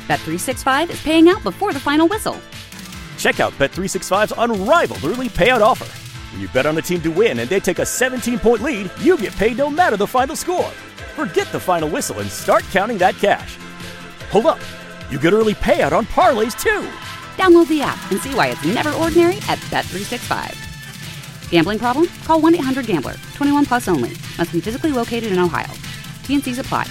Bet365 is paying out before the final whistle. Check out Bet365's unrivaled early payout offer. When you bet on a team to win and they take a 17-point lead, you get paid no matter the final score. Forget the final whistle and start counting that cash. Hold up. You get early payout on parlays, too. Download the app and see why it's never ordinary at Bet365. Gambling problem? Call 1-800-GAMBLER. 21 plus only. Must be physically located in Ohio. T&Cs apply.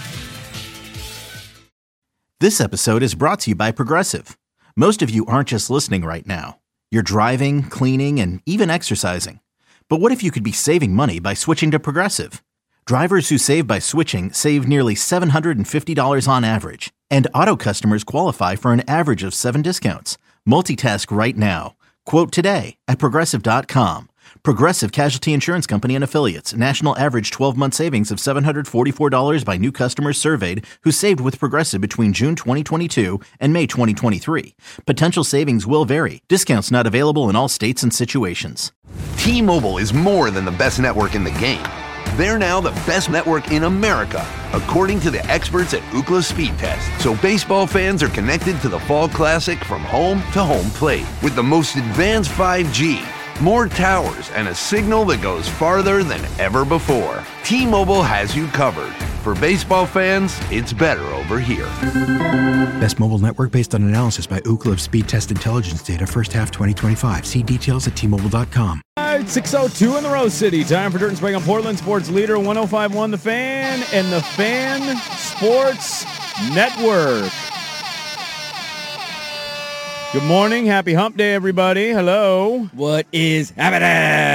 This episode is brought to you by Progressive. Most of you aren't just listening right now. You're driving, cleaning, and even exercising. But what if you could be saving money by switching to Progressive? Drivers who save by switching save nearly $750 on average. And auto customers qualify for an average of 7 discounts. Multitask right now. Quote today at Progressive.com. Progressive Casualty Insurance Company and Affiliates. National average 12-month savings of $744 by new customers surveyed who saved with Progressive between June 2022 and May 2023. Potential savings will vary. Discounts not available in all states and situations. T-Mobile is more than the best network in the game. They're now the best network in America, according to the experts at Ookla Speed Test. So baseball fans are connected to the Fall Classic from home to home plate with the most advanced 5G, more towers, and a signal that goes farther than ever before. T-Mobile has you covered. For baseball fans, it's better over here. Best mobile network based on analysis by Ookla of Speed Test Intelligence data first half 2025. See details at T-Mobile.com. 6:02 in the Rose City. Time for Dirt and Sprague on Portland Sports Leader 105.1 The Fan and the Fan Sports Network. Good morning. Happy Hump Day, everybody. Hello. What is happening?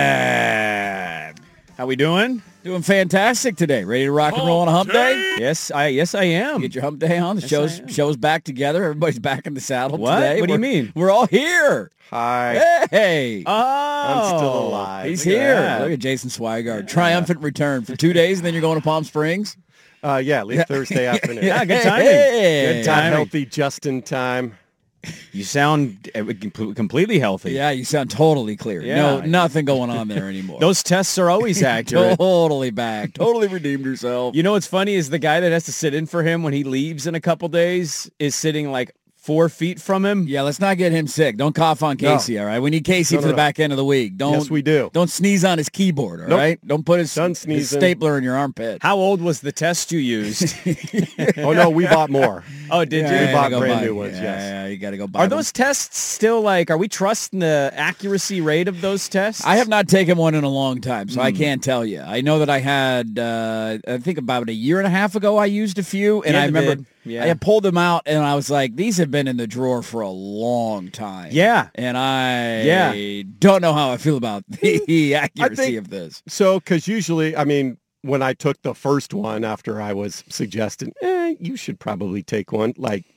How we doing? Doing fantastic today. Ready to rock and roll on a hump day? Yes, I am. Get your hump day on. The show's back together. Everybody's back in the saddle today. What do you mean? We're all here. Hi. Hey. Oh. I'm still alive. He's here. Look at Jason Swigard. Triumphant return for 2 days, and then you're going to Palm Springs? Leave Thursday afternoon. Yeah, good timing. Good timing. Healthy, just in time. You sound completely healthy. Yeah, you sound totally clear. Yeah. No, nothing going on there anymore. Those tests are always accurate. Totally back. Totally redeemed yourself. You know what's funny is the guy that has to sit in for him when he leaves in a couple days is sitting like 4 feet from him. Yeah, let's not get him sick. Don't cough on Casey, all right? We need Casey for the back end of the week. Yes, we do. Don't sneeze on his keyboard, all right? Don't put his stapler in your armpit. How old was the test you used? Oh, no, we bought more. Oh, did you? We bought brand new ones, yes. Yeah, you got to go buy Are them. those tests still are we trusting the accuracy rate of those tests? I have not taken one in a long time, so I can't tell you. I know that I had, I think about a year and a half ago, I used a few, and I remember I had pulled them out, and I was like, these have been in the drawer for a long time. Yeah. And I don't know how I feel about the accuracy of this. So, because usually, when I took the first one after I was suggested, you should probably take one,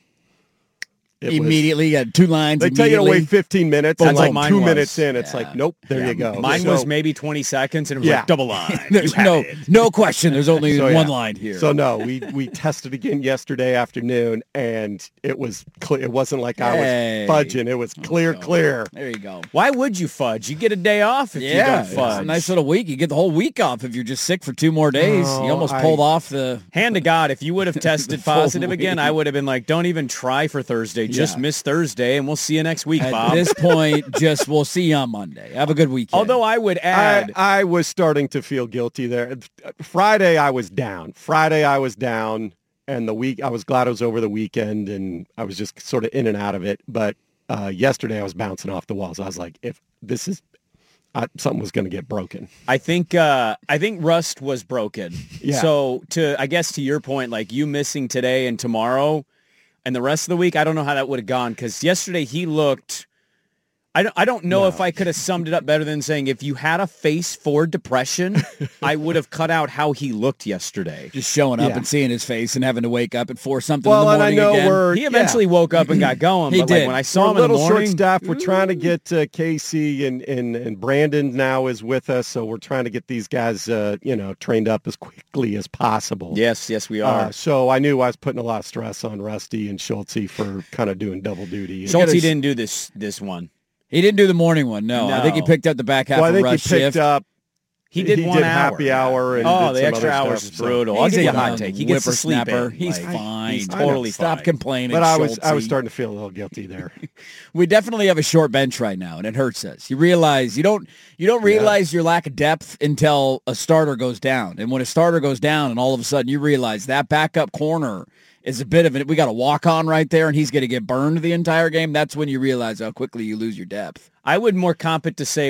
Immediately, you got 2 lines. They tell you to wait 15 minutes, and like 2 minutes in, it's like, nope, there you go. Mine was maybe 20 seconds, and it was like double line. There's no question. There's only one line here. So no, we tested again yesterday afternoon, and it was clear. It wasn't like I was fudging. It was clear. There you go. Why would you fudge? You get a day off if you don't fudge. It's a nice little week. You get the whole week off if you're just sick for 2 more days. You almost pulled off the... Hand to God, if you would have tested positive again, I would have been like, don't even try for Thursday. Just miss Thursday, and we'll see you next week, Bob. At this point, we'll see you on Monday. Have a good weekend. Although I would add... I was starting to feel guilty there. Friday, I was down. And the week, I was glad it was over the weekend, and I was just sort of in and out of it. But yesterday, I was bouncing off the walls. I was like, if this is... something was going to get broken. I think rust was broken. Yeah. So I guess to your point, like you missing today and tomorrow and the rest of the week, I don't know how that would have gone because yesterday he looked I don't know if I could have summed it up better than saying if you had a face for depression, I would have cut out how he looked yesterday. Just showing up and seeing his face and having to wake up at 4 something in the morning. And I know again. He eventually woke up and got going. He but did. Like when I saw him in the morning, short staff. We're trying to get Casey and Brandon now is with us, so we're trying to get these guys trained up as quickly as possible. Yes, we are. So I knew I was putting a lot of stress on Rusty and Schultze for kind of doing double duty. Schultze didn't do this one. He didn't do the morning one, no. I think he picked up the back half of Rush shift. He did 1 hour. Happy hour. And the did extra hours is brutal. I'll give you a hot take. He gets to sleep in. He's fine. He's totally fine. Stop complaining. But I was starting to feel a little guilty there. We definitely have a short bench right now, and it hurts us. You realize you don't realize your lack of depth until a starter goes down. And when a starter goes down, and all of a sudden you realize that backup corner is a bit of it. We got a walk-on right there, and he's going to get burned the entire game. That's when you realize how quickly you lose your depth. I would more comp it to say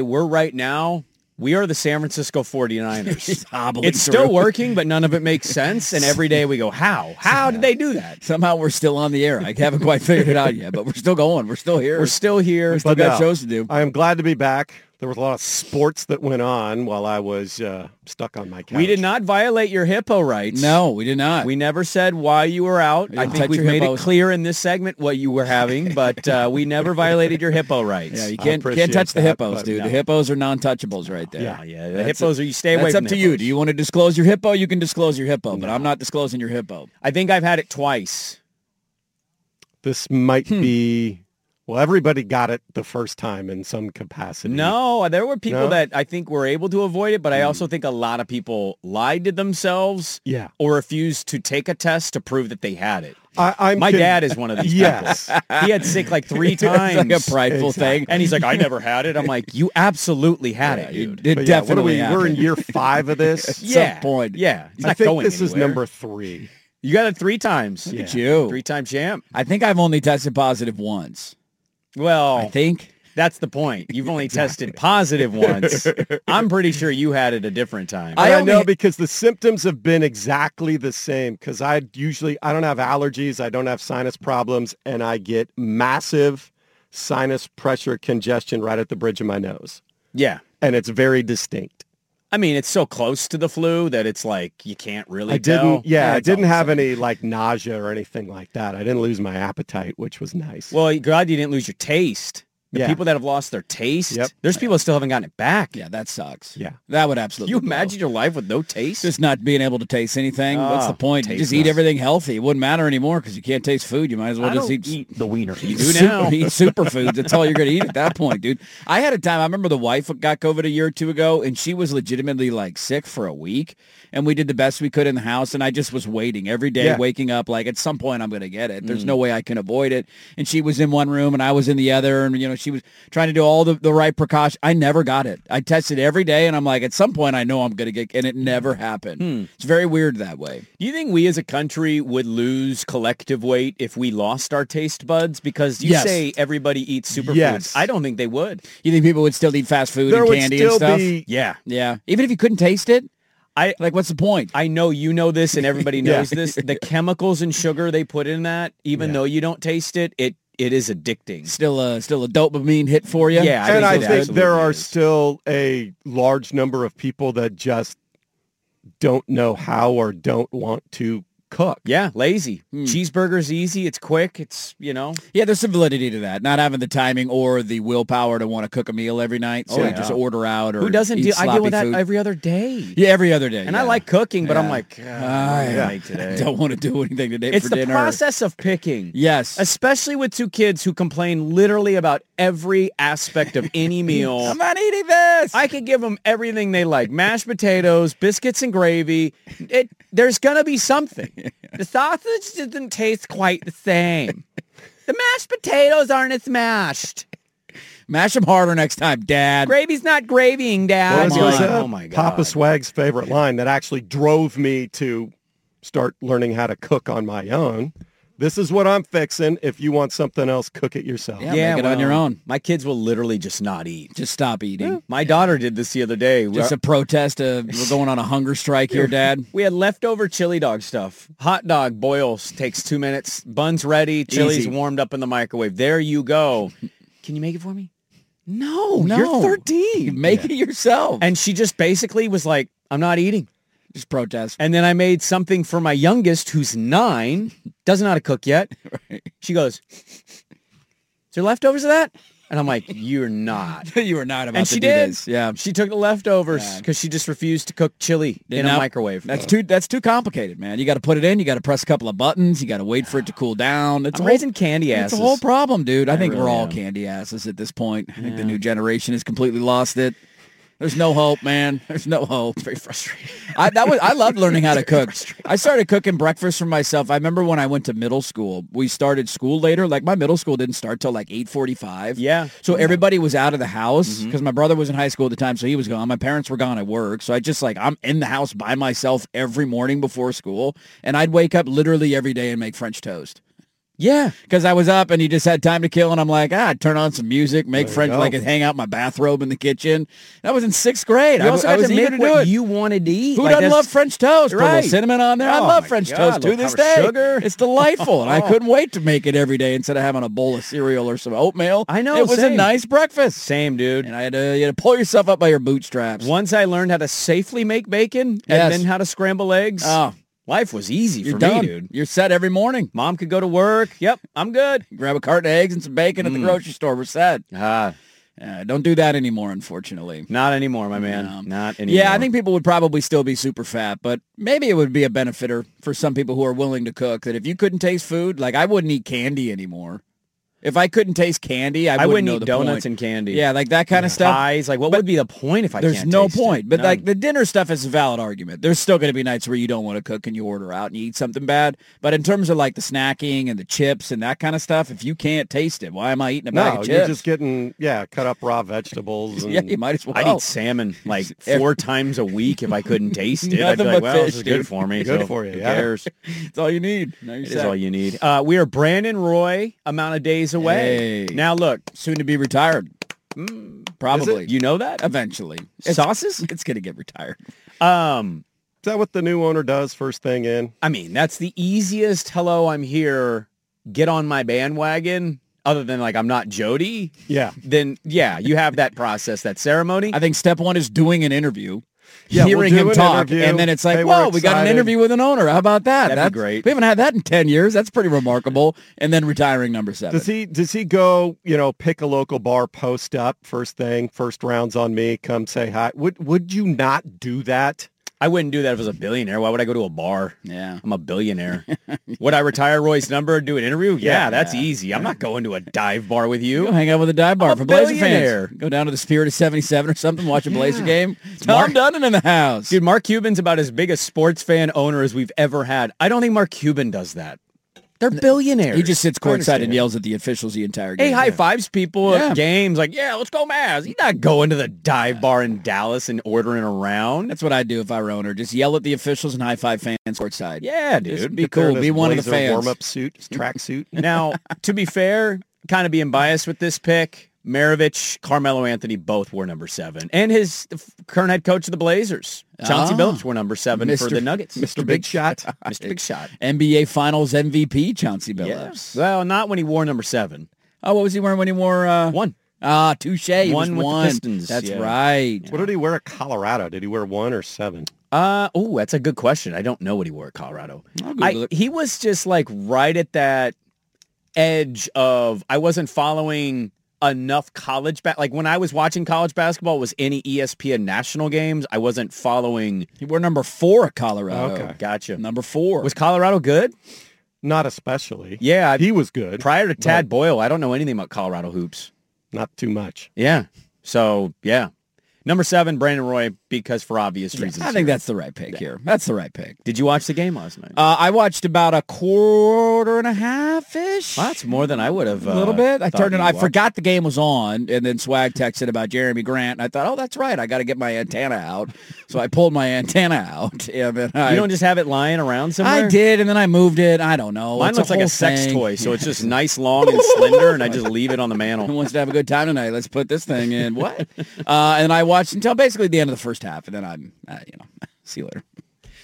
we are the San Francisco 49ers. It's still working, but none of it makes sense. And every day we go, how? How did they do that? Somehow we're still on the air. I haven't quite figured it out yet, but we're still going. We're still here. We still got shows to do. I am glad to be back. There was a lot of sports that went on while I was stuck on my couch. We did not violate your hippo rights. No, we did not. We never said why you were out. I think we've made it clear in this segment what you were having, but we never violated your hippo rights. Yeah, you can't touch the hippos, dude. No. The hippos are non-touchables right there. Yeah. The hippos are, you stay away from That's up to you. Do you want to disclose your hippo? You can disclose your hippo, but I'm not disclosing your hippo. I think I've had it twice. This might be... Well, everybody got it the first time in some capacity. No, there were people that I think were able to avoid it, but I also think a lot of people lied to themselves or refused to take a test to prove that they had it. My dad is one of these people. He had sick like 3 times. It's like a prideful thing. And he's like, I never had it. I'm like, you absolutely had it, dude. It definitely we're in year 5 of this? At some point. Yeah. I think this is number 3. You got it 3 times. Look at you. 3-time champ. I think I've only tested positive once. Well, I think that's the point. You've only tested positive once. I'm pretty sure you had it a different time. I know because the symptoms have been exactly the same because I don't have allergies, I don't have sinus problems, and I get massive sinus pressure congestion right at the bridge of my nose. Yeah. And it's very distinct. I mean, it's so close to the flu that it's like you can't really tell. I didn't have any like nausea or anything like that. I didn't lose my appetite, which was nice. Well, glad you didn't lose your taste. The people that have lost their taste, there's people that still haven't gotten it back. Yeah, that sucks. Yeah. That would absolutely You imagine your life with no taste? Just not being able to taste anything. What's the point? You just eat everything healthy. It wouldn't matter anymore because you can't taste food. You might as well just eat the wiener. You do now. Eat superfoods. That's all you're going to eat at that point, dude. I had a time, I remember the wife got COVID a year or 2 ago, and she was legitimately like sick for a week, and we did the best we could in the house, and I just was waiting every day, waking up like at some point I'm going to get it. There's no way I can avoid it. And she was in one room, and I was in the other, and she was trying to do all the right precautions. I never got it. I tested every day, and I'm like, at some point I know I'm going to get, and it never happened. It's very weird that way. Do you think we as a country would lose collective weight if we lost our taste buds? Because you say everybody eats superfoods. Yes. I don't think they would. You think people would still eat fast food and candy and stuff? Yeah. Even if you couldn't taste it? What's the point? I know you know this and everybody knows this. The chemicals and sugar they put in that, even though you don't taste it, it is addicting. Still a dopamine hit for you? Yeah. I think there are still a large number of people that just don't know how or don't want to cook. Yeah, lazy. Cheeseburger's easy. It's quick. It's, Yeah, there's some validity to that. Not having the timing or the willpower to want to cook a meal every night. So you just order out or who doesn't eat I deal with that food. every other day. Yeah, every other day. And I like cooking, but I'm like, I don't want to do anything today it's for dinner. It's the process of picking. Yes. Especially with 2 kids who complain literally about every aspect of any meal. I'm not eating this. I could give them everything they like. Mashed potatoes, biscuits and gravy. There's going to be something. The sausage doesn't taste quite the same. The mashed potatoes aren't as mashed. Mash them harder next time, Dad. Gravy's not gravying, Dad. Oh my God. Papa Swag's favorite line that actually drove me to start learning how to cook on my own. This is what I'm fixing. If you want something else, cook it yourself. Yeah, make it on your own. My kids will literally just not eat. Just stop eating. Yeah. My daughter did this the other day. Just a protest. We're going on a hunger strike here, Dad. We had leftover chili dog stuff. Hot dog boils, takes 2 minutes. Bun's ready. Chili's warmed up in the microwave. There you go. Can you make it for me? No, you're 13. Make it yourself. And she just basically was like, I'm not eating. Just protest. And then I made something for my youngest, who's 9, doesn't know how to cook yet. Right. She goes, is there leftovers of that? And I'm like, you're not. You are not about and to she do did. this. Yeah. She took the leftovers because she just refused to cook chili in a microwave. That's too complicated, man. You got to put it in. You got to press a couple of buttons. You got to wait for it to cool down. I'm raising candy asses. It's a whole problem, dude. I think we're all candy asses at this point. I think the new generation has completely lost it. There's no hope, man. There's no hope. Very frustrating. I loved learning how to cook. I started cooking breakfast for myself. I remember when I went to middle school, we started school later. Like my middle school didn't start till like 8:45. Yeah. So everybody was out of the house because my brother was in high school at the time, so he was gone. My parents were gone at work. So I'm in the house by myself every morning before school, and I'd wake up literally every day and make French toast. Yeah, because I was up and he just had time to kill, and I'm like, I'd turn on some music, make French, like hang out in my bathrobe in the kitchen. That was in 6th grade. You also I was to make what you wanted to eat. Who doesn't love French toast? Put a little cinnamon on there. I love French toast to this day. Sugar. It's delightful, and I couldn't wait to make it every day instead of having a bowl of cereal or some oatmeal. I know. It was a nice breakfast. Same, dude. And you had to pull yourself up by your bootstraps. Once I learned how to safely make bacon and then how to scramble eggs. Life was easy for me, dude. You're set every morning. Mom could go to work. Yep, I'm good. Grab a carton of eggs and some bacon at the grocery store. We're set. Don't do that anymore, unfortunately. Not anymore, my man. Not anymore. Yeah, I think people would probably still be super fat, but maybe it would be a benefiter for some people who are willing to cook, that if you couldn't taste food, like I wouldn't eat candy anymore. If I couldn't taste candy, I wouldn't eat donuts and candy. Yeah, like that kind of stuff. Pies, like what would be the point if I can't taste it? There's no point. But like the dinner stuff is a valid argument. There's still going to be nights where you don't want to cook and you order out and you eat something bad. But in terms of like the snacking and the chips and that kind of stuff, if you can't taste it, why am I eating a bag of chips? You're just getting, cut up raw vegetables. And yeah, you might as well. I'd eat salmon like 4 times a week if I couldn't taste it. I'd be like, well, this is good for me. Good for you, Who cares? It's all you need. It is all you need. We are Brandon Roy amount of days away. Hey. Now, look. Soon to be retired. Probably. You know that? Eventually. Sauces? It's going to get retired. Is that what the new owner does first thing in? I mean, that's the easiest, hello, I'm here, get on my bandwagon, other than like I'm not Jody. Yeah. Then, you have that process, that ceremony. I think step 1 is doing an interview. Yeah, hearing him talk, and then it's like, whoa, we got an interview with an owner. How about that? That'd be great. We haven't had that in 10 years. That's pretty remarkable. And then retiring number 7. Does he go, pick a local bar, post up, first thing, first round's on me, come say hi? Would you not do that? I wouldn't do that if I was a billionaire. Why would I go to a bar? Yeah. I'm a billionaire. Would I retire Roy's number and do an interview? Yeah, that's easy. I'm not going to a dive bar with you. Go hang out with a dive bar I'm for a Blazer billionaire. fans. Go down to the Spirit of 77 or something, watch a Blazer game. Tom Dunn in the house. Dude, Mark Cuban's about as big a sports fan owner as we've ever had. I don't think Mark Cuban does that. They're billionaires. He just sits courtside and yells at the officials the entire game. Hey, high fives people at games. Like, let's go Mavs. He's not going to the dive bar in Dallas and ordering around. That's what I'd do if I were owner. Just yell at the officials and high five fans courtside. Yeah, dude. Just be cool. Be one of the fans. Warm-up suit, track suit. Now, to be fair, kind of being biased with this pick, Maravich, Carmelo Anthony both were number 7. And his current head coach of the Blazers, Chauncey Billups, were number 7 for the Nuggets. Mr. Big Shot. Mr. Big Shot. NBA Finals MVP, Chauncey Billups. Yes. Well, not when he wore number 7. Oh, what was he wearing when he wore... 1. Touche. He one was with the Pistons. That's right. What did he wear at Colorado? Did he wear 1 or 7? That's a good question. I don't know what he wore at Colorado. He was just like right at that edge of, I wasn't following enough college like when I was watching college basketball, it was any ESPN national games. I wasn't following. He wore number 4 at Colorado. Okay, gotcha. Number 4. Was Colorado good? Not especially. Yeah, he was good. Prior to Tad Boyle, I don't know anything about Colorado hoops. Not too much. Yeah. So number 7, Brandon Roy, because for obvious reasons. I think that's the right pick here. That's the right pick. Did you watch the game last night? I watched about a quarter and a half-ish. Well, that's more than I would have. A little bit. I turned it. I forgot the game was on, and then Swag texted about Jeremy Grant, and I thought, oh, that's right. I got to get my antenna out. So I pulled my antenna out. And then you don't just have it lying around somewhere? I did, and then I moved it. I don't know. Mine looks like a sex toy, so it's just nice, long, and slender, and I just leave it on the mantle. Who wants to have a good time tonight? Let's put this thing in. What? And I watched until basically the end of the first half, and then I'm, see you later.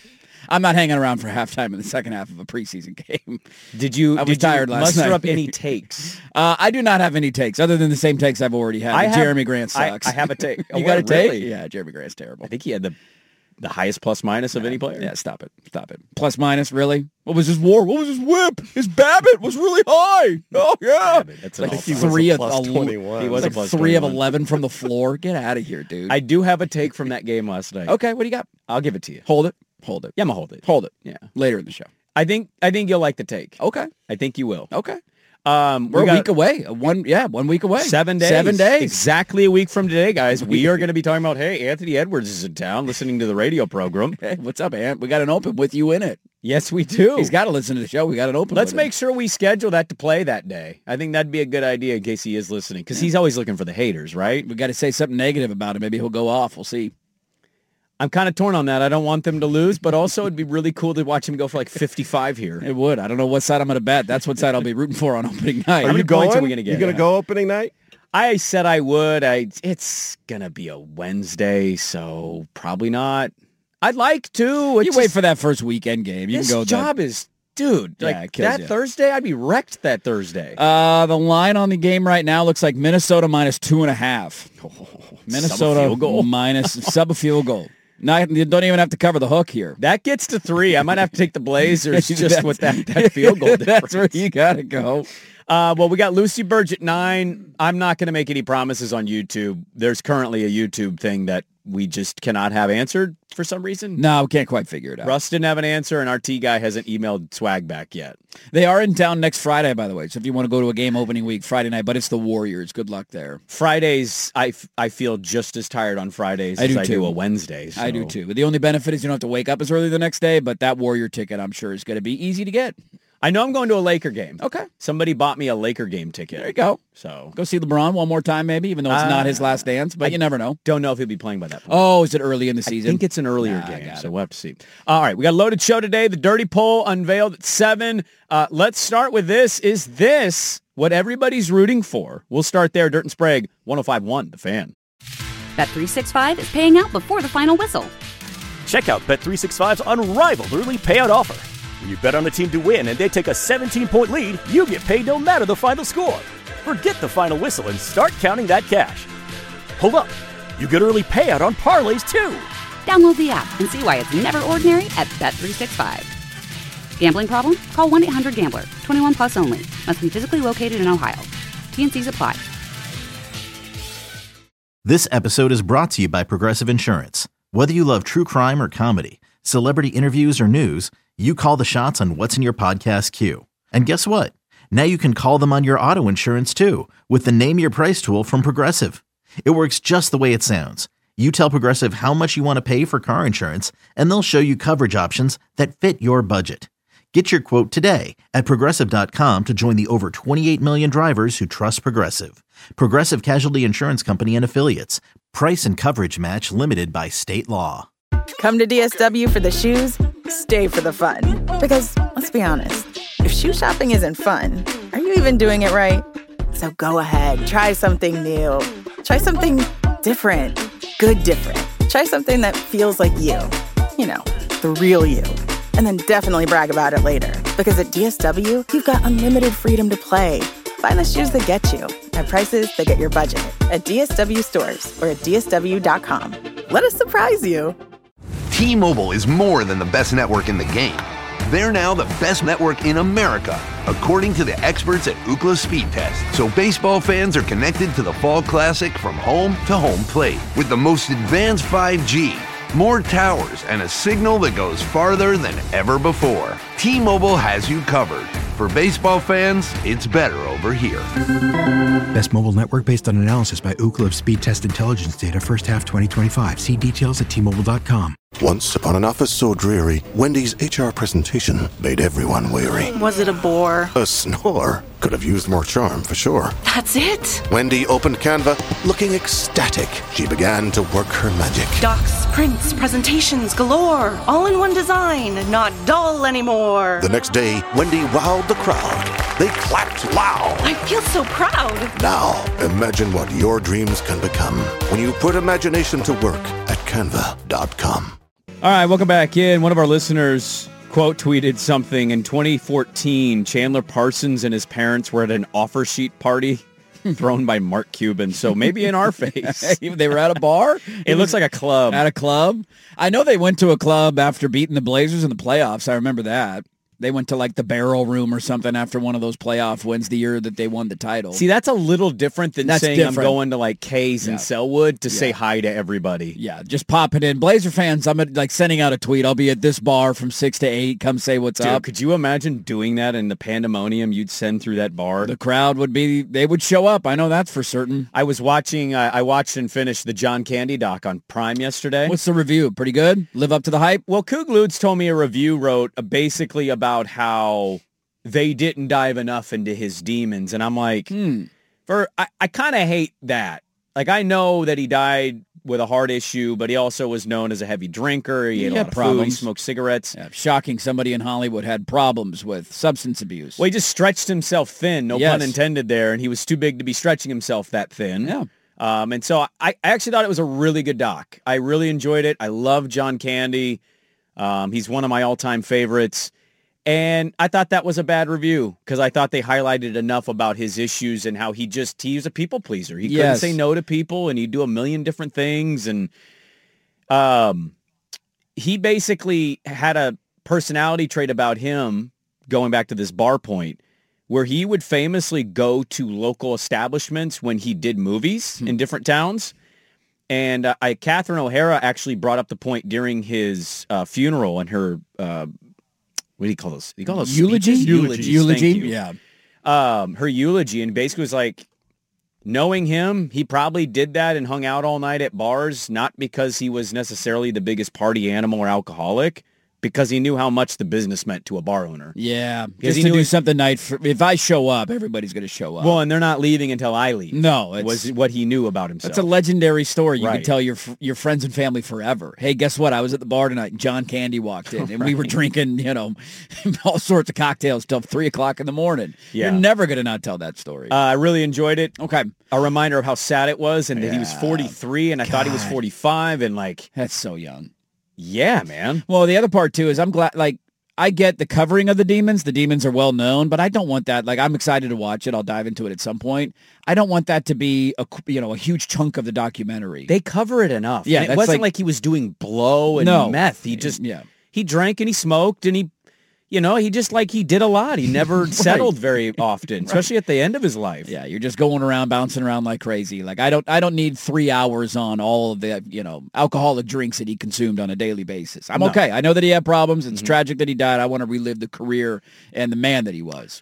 I'm not hanging around for halftime in the second half of a preseason game. I was tired last night. Muster up any takes? I do not have any takes, other than the same takes I've already had. Jeremy Grant sucks. I have a take. You got a take? Really? Yeah, Jeremy Grant's terrible. I think he had the highest plus-minus of any player. Yeah, stop it. Plus-minus, really? What was his WAR? What was his whip? His BABIP was really high. Oh, yeah. That's like he was a plus 21. He was like a plus 3 of 21. 11 from the floor. Get out of here, dude. I do have a take from that game last night. Okay, what do you got? I'll give it to you. Hold it. Yeah, I'm going to hold it. Hold it. Yeah. Later in the show. I think you'll like the take. Okay. I think you will. Okay. We're a week away. 1 week away. 7 days. 7 days. Exactly a week from today, guys. We are going to be talking about, hey, Anthony Edwards is in town listening to the radio program. Hey, what's up, Ant? We got an open with you in it. Yes, we do. He's got to listen to the show. We got an open Let's with make him. sure we schedule that to play that day. I think that'd be a good idea in case he is listening, because he's always looking for the haters, right? We got to say something negative about him. Maybe he'll go off. We'll see. I'm kind of torn on that. I don't want them to lose, but also it'd be really cool to watch him go for like 55 here. It would. I don't know what side I'm going to bet. That's what side I'll be rooting for on opening night. Are you points going? are we gonna get? You going to go opening night? I said I would. It's going to be a Wednesday, so probably not. I'd like to. You wait for that first weekend game. You this can go. Job is, dude. Yeah, like it kills that you. Thursday, I'd be wrecked that Thursday. The line on the game right now looks like Minnesota minus 2.5. Minnesota field goal. minus sub a field goal. Not, you don't even have to cover the hook here. That gets to 3. I might have to take the Blazers just with that field goal difference. That's where you got to go. Well, we got Lucy Burge at 9. I'm not going to make any promises on YouTube. There's currently a YouTube thing that we just cannot have answered for some reason. No, we can't quite figure it out. Russ didn't have an answer, and our T guy hasn't emailed swag back yet. They are in town next Friday, by the way. So if you want to go to a game opening week, Friday night, but it's the Warriors. Good luck there. Fridays, I feel just as tired on Fridays as I do a Wednesday. So. I do too. But the only benefit is you don't have to wake up as early the next day, but that Warrior ticket, I'm sure, is going to be easy to get. I know I'm going to a Laker game. Okay. Somebody bought me a Laker game ticket. There you go. So go see LeBron one more time, maybe, even though it's not his last dance, but you never know. Don't know if he'll be playing by that point. Oh, is it early in the season? I think it's an earlier game, so we'll have to see. All right, we got a loaded show today. The Dirty Poll unveiled at 7. Let's start with this. Is this what everybody's rooting for? We'll start there. Dirt and Sprague, 105.1, The Fan. Bet365 is paying out before the final whistle. Check out Bet365's unrivaled early payout offer. When you bet on a team to win and they take a 17-point lead, you get paid no matter the final score. Forget the final whistle and start counting that cash. Hold up. You get early payout on parlays, too. Download the app and see why it's never ordinary at Bet365. Gambling problem? Call 1-800-GAMBLER. 21 plus only. Must be physically located in Ohio. T&Cs apply. This episode is brought to you by Progressive Insurance. Whether you love true crime or comedy, celebrity interviews or news, you call the shots on what's in your podcast queue. And guess what? Now you can call them on your auto insurance too with the Name Your Price tool from Progressive. It works just the way it sounds. You tell Progressive how much you want to pay for car insurance, and they'll show you coverage options that fit your budget. Get your quote today at Progressive.com to join the over 28 million drivers who trust Progressive. Progressive Casualty Insurance Company and Affiliates. Price and coverage match limited by state law. Come to DSW for the shoes, stay for the fun. Because, let's be honest, if shoe shopping isn't fun, are you even doing it right? So go ahead, try something new. Try something different. Good different. Try something that feels like you. You know, the real you. And then definitely brag about it later. Because at DSW, you've got unlimited freedom to play. Find the shoes that get you at prices that get your budget at DSW stores or at DSW.com. Let us surprise you. T-Mobile is more than the best network in the game. They're now the best network in America, according to the experts at Ookla Speed Test. So baseball fans are connected to the Fall Classic from home to home plate with the most advanced 5G, more towers, and a signal that goes farther than ever before. T-Mobile has you covered. For baseball fans, it's better over here. Best mobile network based on analysis by Ookla of Speed Test Intelligence data first half 2025. See details at T-Mobile.com. Once upon an office so dreary, Wendy's HR presentation made everyone weary. Was it a bore? A snore. Could have used more charm, for sure. That's it? Wendy opened Canva, looking ecstatic. She began to work her magic. Docs, prints, presentations galore. All in one design. Not dull anymore. The next day, Wendy wowed the crowd. They clapped loud. I feel so proud. Now, imagine what your dreams can become when you put imagination to work at Canva.com. All right, welcome back in. One of our listeners quote tweeted something in 2014. Chandler Parsons and his parents were at an offer sheet party thrown by Mark Cuban. So maybe in our face. They were at a bar? It looks like a club. At a club? I know they went to a club after beating the Blazers in the playoffs. I remember that. They went to like the Barrel Room or something after one of those playoff wins the year that they won the title. See, that's a little different than saying I'm going to like K's and Selwood to say hi to everybody. Yeah, just popping in. Blazer fans, I'm like sending out a tweet. I'll be at this bar from 6 to 8. Come say what's up. Could you imagine doing that in the pandemonium you'd send through that bar? The crowd they would show up. I know that's for certain. I was watching, I watched and finished the John Candy doc on Prime yesterday. What's the review? Pretty good? Live up to the hype? Well, Coog Lutz told me a review wrote basically about how they didn't dive enough into his demons. And I'm like, I kind of hate that. Like, I know that he died with a heart issue, but he also was known as a heavy drinker. He ate a lot of food. He smoked cigarettes. Yeah, shocking somebody in Hollywood had problems with substance abuse. Well, he just stretched himself thin, no pun intended there, and he was too big to be stretching himself that thin. Yeah. And so I actually thought it was a really good doc. I really enjoyed it. I love John Candy. He's one of my all-time favorites. And I thought that was a bad review because I thought they highlighted enough about his issues and how he was a people pleaser. He couldn't say no to people, and he'd do a million different things. And he basically had a personality trait about him, going back to this bar point, where he would famously go to local establishments when he did movies in different towns. And Catherine O'Hara actually brought up the point during his funeral and her... what do you call those? You call those eulogy? Eulogy. Yeah. Her eulogy, and basically was like, knowing him, he probably did that and hung out all night at bars, not because he was necessarily the biggest party animal or alcoholic, because he knew how much the business meant to a bar owner. Yeah, just he to do something if I show up, everybody's going to show up. Well, and they're not leaving until I leave. No, was what he knew about himself. That's a legendary story. You can tell your friends and family forever. Hey, guess what? I was at the bar tonight, and John Candy walked in, and we were drinking, all sorts of cocktails till 3 o'clock in the morning. Yeah. You're never going to not tell that story. I really enjoyed it. Okay. A reminder of how sad it was, and that he was 43, and I thought he was 45, and like... That's so young. Yeah, man. Well, the other part, too, is I'm glad, I get the covering of the demons. The demons are well known, but I don't want that. I'm excited to watch it. I'll dive into it at some point. I don't want that to be a huge chunk of the documentary. They cover it enough. Yeah, and it wasn't like he was doing blow and meth. He just, he drank and he smoked and he just he did a lot. He never settled very often, especially at the end of his life. Yeah, you're just going around, bouncing around like crazy. I don't need 3 hours on all of the, alcoholic drinks that he consumed on a daily basis. I'm okay. I know that he had problems. It's tragic that he died. I want to relive the career and the man that he was.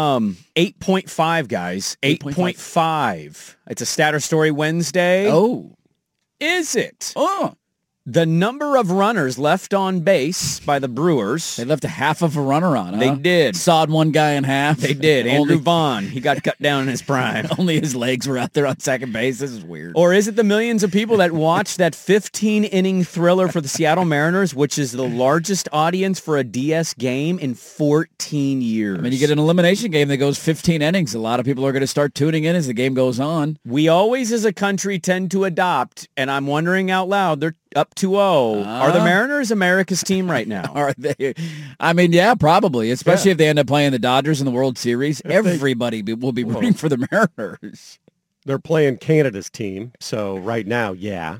8.5, guys. 8.5. It's a Statter Story Wednesday. Oh. Is it? Oh. The number of runners left on base by the Brewers. They left a half of a runner on, huh? They did. Sawed one guy in half. They did. Andrew Vaughn. He got cut down in his prime. Only his legs were out there on second base. This is weird. Or is it the millions of people that watched that 15-inning thriller for the Seattle Mariners, which is the largest audience for a DS game in 14 years? I mean, you get an elimination game that goes 15 innings. A lot of people are going to start tuning in as the game goes on. We always, as a country, tend to adopt, and I'm wondering out loud, they're up 2-0. Are the Mariners America's team right now? Are they? I mean, yeah, probably, especially if they end up playing the Dodgers in the World Series. Everybody will be rooting for the Mariners. They're playing Canada's team, so right now, yeah.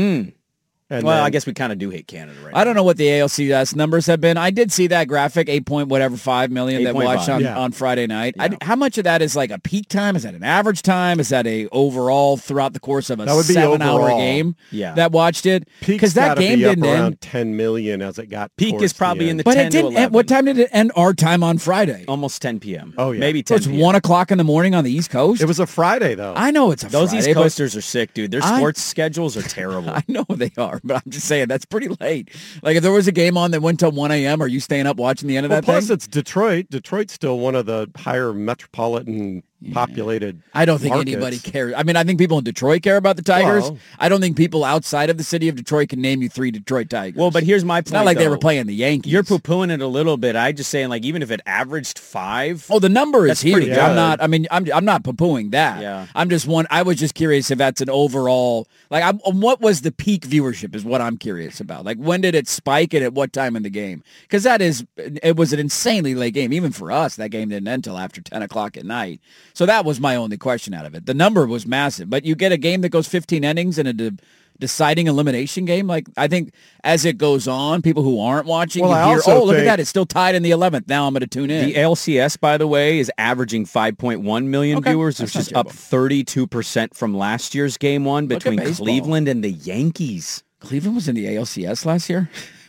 I guess we kind of do hate Canada right now. I don't know what the ALCS numbers have been. I did see that graphic, 8.5 million that watched on Friday night. Yeah. How much of that is a peak time? Is that an average time? Is that a overall throughout the course of a 7-hour game that watched it? Because that game didn't end. 10 million as it got peak is probably in the but 10 it didn't to 11. End. What time did it end our time on Friday? Almost 10 p.m. Oh, yeah. Maybe 10 So it's 1 o'clock in the morning on the East Coast? It was a Friday, though. I know it's a Those Friday. East Coasters are sick, dude. Their sports schedules are terrible. I know they are, but I'm just saying that's pretty late. If there was a game on that went till 1 a.m., are you staying up watching the end of that plus thing? Plus, it's Detroit. Detroit's still one of the higher metropolitan populated I don't think anybody cares. I mean, I think people in Detroit care about the Tigers. Well, I don't think people outside of the city of Detroit can name you 3 Detroit Tigers. Well, but here's my point. It's not like they were playing the Yankees. You're poo-pooing it a little bit. I just saying, even if it averaged 5. Oh, the number is huge. Good. I'm not poo-pooing that. Yeah. I was just curious if that's an overall, what was the peak viewership is what I'm curious about. When did it spike and at what time in the game? Because it was an insanely late game. Even for us, that game didn't end until after 10 o'clock at night. So that was my only question out of it. The number was massive, but you get a game that goes 15 innings and a deciding elimination game. Like, I think as it goes on, people who aren't watching, you hear, look at that, it's still tied in the 11th. Now I'm going to tune in. The LCS, by the way, is averaging 5.1 million viewers, which is up 32% from last year's game one between Cleveland and the Yankees. Cleveland was in the ALCS last year?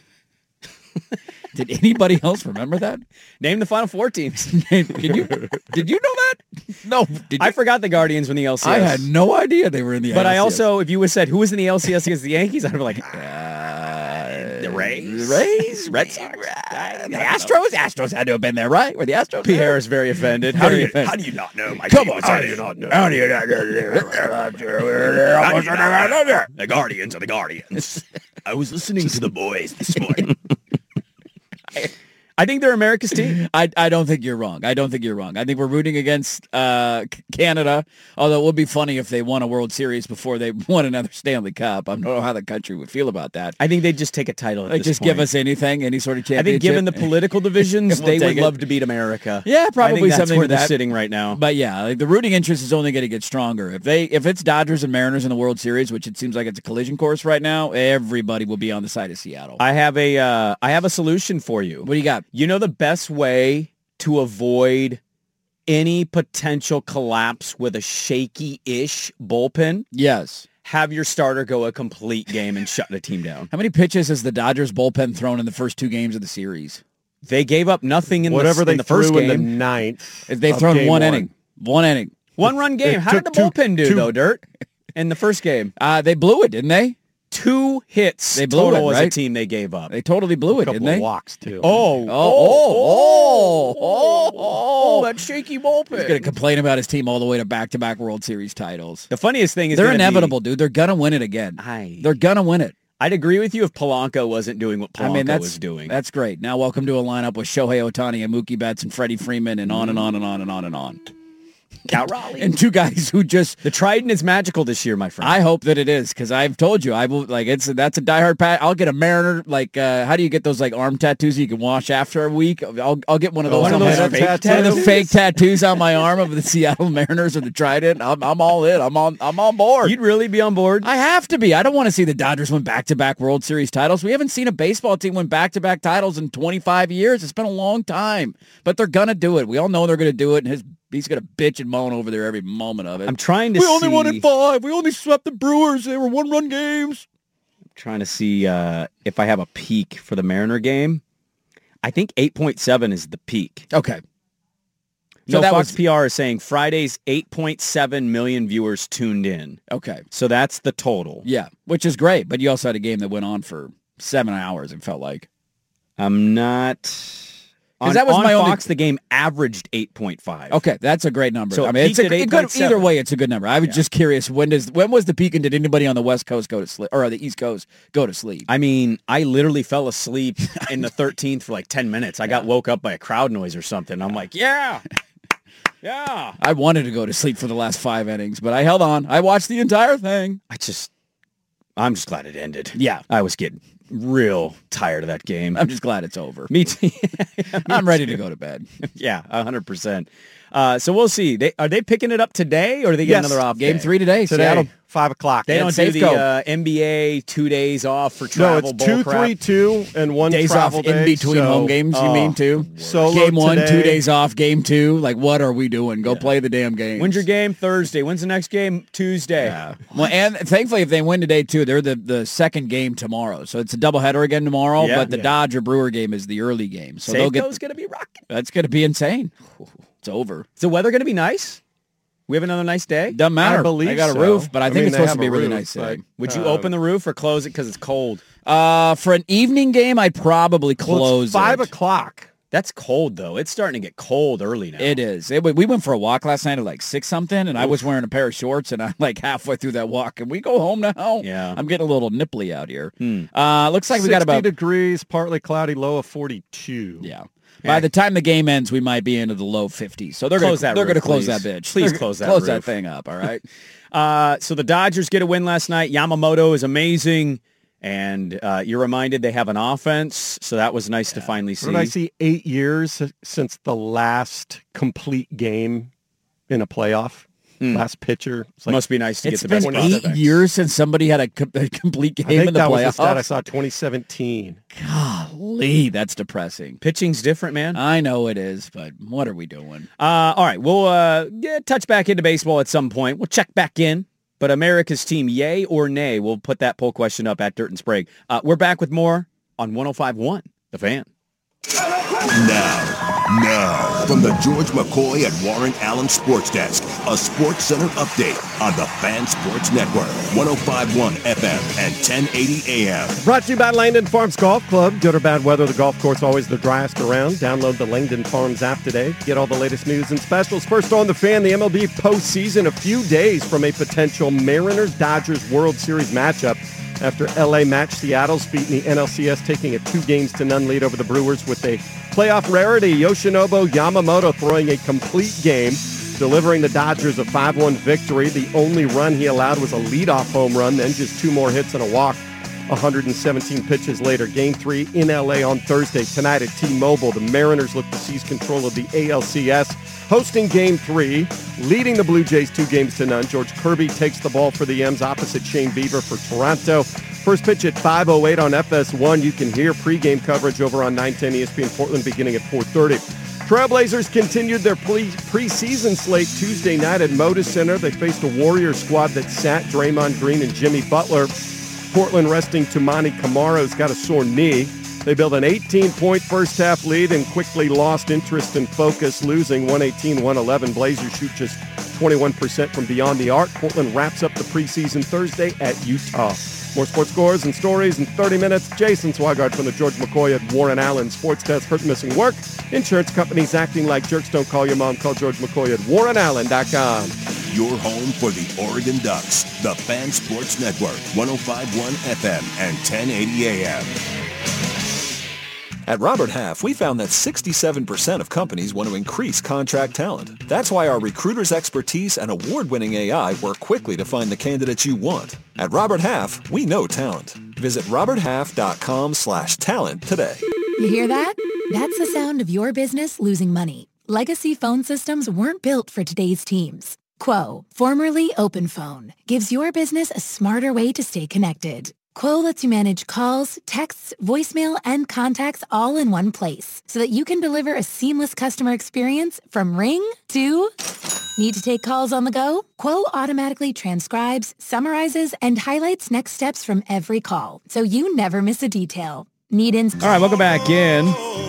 Did anybody else remember that? Name the Final Four teams. Did you know that? No. I forgot the Guardians were in the LCS. I had no idea they were in the LCS. But I also, if you would have said, who was in the LCS against the Yankees, I'd be like, the Rays? The Rays? Red Sox? The Astros? Astros had to have been there, right? Were the Astros Pierre is very offended. How do you not know? Come on, how do you not know? How do you not know? The Guardians are the Guardians. I was listening to the boys this morning. I think they're America's team. I don't think you're wrong. I think we're rooting against Canada, although it would be funny if they won a World Series before they won another Stanley Cup. I don't know how the country would feel about that. I think they'd just take a title at this point. Give us anything, any sort of championship. I think given the political divisions, they would love to beat America. Yeah, probably I think that's something where they're sitting right now. But yeah, like the rooting interest is only going to get stronger. If it's Dodgers and Mariners in the World Series, which it seems like it's a collision course right now, everybody will be on the side of Seattle. I have a solution for you. What do you got? You know the best way to avoid any potential collapse with a shaky-ish bullpen? Yes. Have your starter go a complete game and shut the team down. How many pitches has the Dodgers bullpen thrown in the first 2 games of the series? They gave up nothing in the first game. In the ninth. They've thrown one inning. 1 inning. 1-run game. How did the bullpen do, though, Dirt, in the first game? They blew it, didn't they? 2 hits they blew total it, right? as a team they gave up. They totally blew it, didn't they? Walks, too. That shaky bullpen. He's going to complain about his team all the way to back-to-back World Series titles. The funniest thing is they're inevitable, dude. They're going to win it again. They're going to win it. I'd agree with you if Polanco wasn't doing what Polanco was doing. That's great. Now welcome to a lineup with Shohei Ohtani and Mookie Betts and Freddie Freeman and on and on and on and on and on. Cal Raleigh. And 2 guys who just... The Trident is magical this year, my friend. I hope that it is, because I've told you, I will, like, that's a diehard pat. I'll get a Mariner, like, how do you get those, like, arm tattoos you can wash after a week? I'll get one of those. One of the fake tattoos on my arm of the Seattle Mariners or the Trident. I'm all in. I'm on board. You'd really be on board? I have to be. I don't want to see the Dodgers win back-to-back World Series titles. We haven't seen a baseball team win back-to-back titles in 25 years. It's been a long time. But they're going to do it. We all know they're going to do it, and he's going to bitch and moan over there every moment of it. I'm trying to see... We only won in 5. We only swept the Brewers. They were 1-run games. I'm trying to see if I have a peak for the Mariner game. I think 8.7 is the peak. Okay. So that Fox PR is saying Friday's 8.7 million viewers tuned in. Okay. So that's the total. Yeah, which is great. But you also had a game that went on for 7 hours, it felt like. I'm not... On Fox, the game averaged 8.5. Okay, that's a great number. So I mean, either way, it's a good number. I was just curious, when was the peak, and did anybody on the West Coast go to sleep, or the East Coast go to sleep? I mean, I literally fell asleep in the 13th for like 10 minutes. I got woke up by a crowd noise or something. I'm like, yeah. I wanted to go to sleep for the last 5 innings, but I held on. I watched the entire thing. I'm just glad it ended. Yeah. I was getting real tired of that game. I'm just glad it's over. Me too. I'm ready to go to bed. Yeah, 100%. So we'll see. Are they picking it up today, or do they get another off Game day? 3 today. Seattle. 5 o'clock. They don't do the NBA 2 days off for travel. No, it's 2, 3, 2, and 1 days travel off day. In between home games, you mean, too? Solo game 1, today. 2 days off. Game 2. Like, what are we doing? Go play the damn game. When's your game? Thursday. When's the next game? Tuesday. Yeah. Well, and thankfully, if they win today, too, they're the second game tomorrow. So it's a doubleheader again tomorrow, but the Dodger-Brewer game is the early game. So Safeco's going to be rocking. That's going to be insane. It's over. Is the weather going to be nice? We have another nice day? Doesn't matter. I got a roof, but I think it's supposed to be a really nice day. Would you open the roof or close it because it's cold? For an evening game, I'd probably close it's 5 o'clock. That's cold, though. It's starting to get cold early now. It is. We went for a walk last night at like 6-something, and I was wearing a pair of shorts, and I'm like halfway through that walk. Can we go home now? Yeah. I'm getting a little nipply out here. Looks like we got about 60 degrees, partly cloudy, low of 42. Yeah. By the time the game ends, we might be into the low 50s. So they're going to close that bitch. Please close that Close that thing up, all right? So the Dodgers get a win last night. Yamamoto is amazing. And you're reminded they have an offense, so that was nice to finally see. What did I see? 8 years since the last complete game in a playoff. Last pitcher. Must be nice to get the best prospects. It's been 8 years since somebody had a complete game in the playoffs. I think that was the stat I saw, 2017. Golly, that's depressing. Pitching's different, man. I know it is, but what are we doing? All right, we'll touch back into baseball at some point. We'll check back in. But America's team, yay or nay? We'll put that poll question up at Dirt and Sprague. We're back with more on 105.1, The Fan. Now, from the George McCoy and Warren Allen Sports Desk, a Sports Center update on the Fan Sports Network, 105.1 FM and 1080 AM. Brought to you by Langdon Farms Golf Club. Good or bad weather, the golf course always the driest around. Download the Langdon Farms app today. Get all the latest news and specials. First on The Fan, the MLB postseason, a few days from a potential Mariners-Dodgers World Series matchup. After L.A. matched Seattle's feat in the NLCS, taking a 2-0 lead over the Brewers with a playoff rarity. Yoshinobu Yamamoto throwing a complete game, delivering the Dodgers a 5-1 victory. The only run he allowed was a leadoff home run, then just 2 more hits and a walk. 117 pitches later. Game 3 in L.A. on Thursday. Tonight at T-Mobile, the Mariners look to seize control of the ALCS. Hosting Game 3, leading the Blue Jays 2-0. George Kirby takes the ball for the M's opposite Shane Bieber for Toronto. First pitch at 5:08 on FS1. You can hear pregame coverage over on 910 ESPN Portland beginning at 4:30. Trailblazers continued their preseason slate Tuesday night at Moda Center. They faced a Warriors squad that sat Draymond Green and Jimmy Butler. Portland resting Toumani Camaro's got a sore knee. They built an 18-point first-half lead and quickly lost interest and focus, losing 118-111. Blazers shoot just 21% from beyond the arc. Portland wraps up the preseason Thursday at Utah. More sports scores and stories in 30 minutes. Jason Swigard from the George McCoy at Warren Allen Sports Desk. Hurt and missing work. Insurance companies acting like jerks. Don't call your mom. Call George McCoy at warrenallen.com. Your home for the Oregon Ducks, the Fan Sports Network, 105.1 FM and 1080 AM. At Robert Half, we found that 67% of companies want to increase contract talent. That's why our recruiters' expertise and award-winning AI work quickly to find the candidates you want. At Robert Half, we know talent. Visit roberthalf.com/talent today. You hear that? That's the sound of your business losing money. Legacy phone systems weren't built for today's teams. Quo, formerly OpenPhone, gives your business a smarter way to stay connected. Quo lets you manage calls, texts, voicemail, and contacts all in one place so that you can deliver a seamless customer experience from ring to... Need to take calls on the go? Quo automatically transcribes, summarizes, and highlights next steps from every call so you never miss a detail. All right, welcome back in.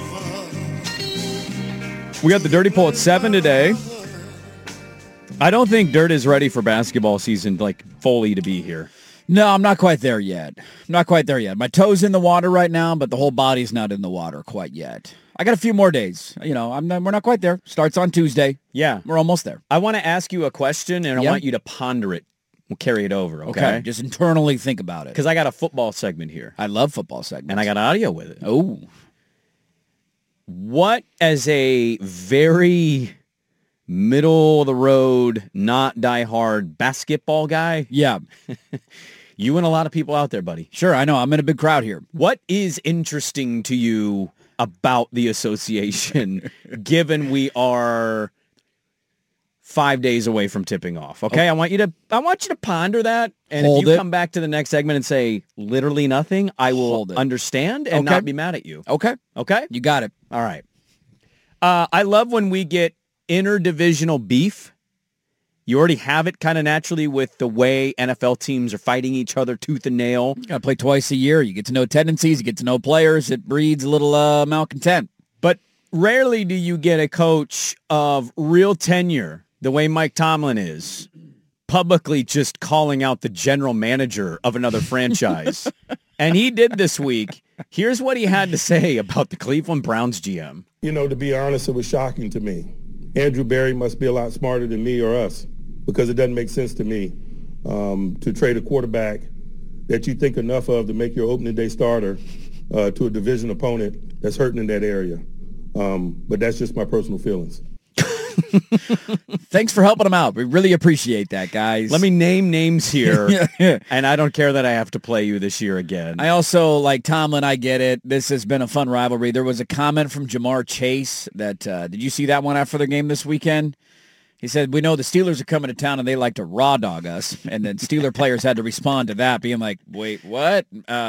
We got the Dirty Poll at 7 today. I don't think Dirt is ready for basketball season, like, fully to be here. No, I'm not quite there yet. My toe's in the water right now, but the whole body's not in the water quite yet. I got a few more days. You know, we're not quite there. Starts on Tuesday. Yeah. We're almost there. I want to ask you a question, and I want you to ponder it. We'll carry it over, okay? Just internally think about it. Because I got a football segment here. I love football segments. And I got audio with it. Oh. What, as a very middle-of-the-road, not die-hard basketball guy? Yeah. You and a lot of people out there, buddy. Sure, I know. I'm in a big crowd here. What is interesting to you about the association, given we are 5 days away from tipping off? Okay, I want you to ponder that, and if you come back to the next segment and say literally nothing, I will understand and not be mad at you. Okay, you got it. All right. I love when we get interdivisional beef. You already have it kind of naturally with the way NFL teams are fighting each other tooth and nail. You got to play twice a year. You get to know tendencies. You get to know players. It breeds a little malcontent. But rarely do you get a coach of real tenure, the way Mike Tomlin is, publicly just calling out the general manager of another franchise. And he did this week. Here's what he had to say about the Cleveland Browns GM. You know, to be honest, it was shocking to me. Andrew Berry must be a lot smarter than me or us, because it doesn't make sense to me to trade a quarterback that you think enough of to make your opening day starter to a division opponent that's hurting in that area. But that's just my personal feelings. Thanks for helping him out. We really appreciate that, guys. Let me name names here, and I don't care that I have to play you this year again. I also, like Tomlin, I get it. This has been a fun rivalry. There was a comment from Jamar Chase that, did you see that one after the game this weekend? He said, we know the Steelers are coming to town and they like to raw dog us. And then Steeler players had to respond to that, being like, wait, what?